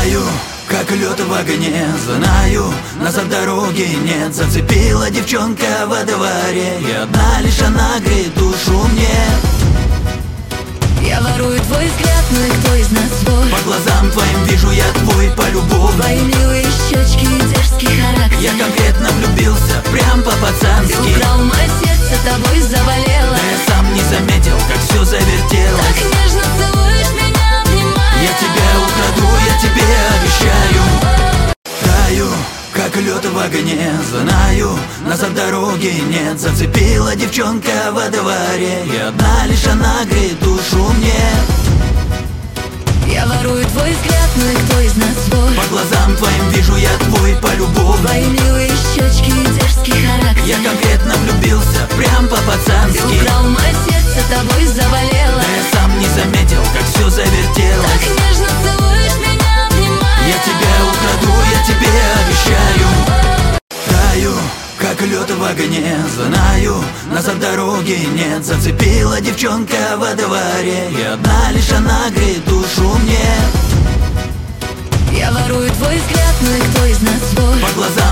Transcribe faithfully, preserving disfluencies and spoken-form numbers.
Таю, как лед в огне, знаю, нас от дороги нет. Зацепила девчонка во дворе, и одна лишь она греет душу мне. Я ворую твой взгляд, ну и кто из нас свой? По глазам твоим вижу я твой полюбовь. Твои милые щечки и дерзкий характер. Я конкретно влюбился, прям по-пацански. Ты украл мое сердце, тобой заболела. Да я сам не заметил, как все завертелось. Так нежно целуешь меня, обнимая. Я тебя украду, я тебе обещаю. Таю, как лед в огне, знаю, нас от дороги нет. Зацепила девчонка во дворе, и одна лишь она греет душу мне. Я ворую твой взгляд, ну и кто из нас свой? По глазам твоим вижу я твой полюбовь. Твои милые щечки и дерзкий характер. Я конкретно влюбился, прям по-пацански. Ты украл мое сердце, тобой заболела. Да я сам не заметил, как все завертелось. Так нежно целуешь меня, обнимая. Я тебя украду, я тебе обещаю. Таю, как лед в огне, знаю, нас от дороги нет. Зацепила девчонка во дворе, и одна лишь она греет душу мне. Я ворую твой взгляд, ну и кто из нас свой? По глазам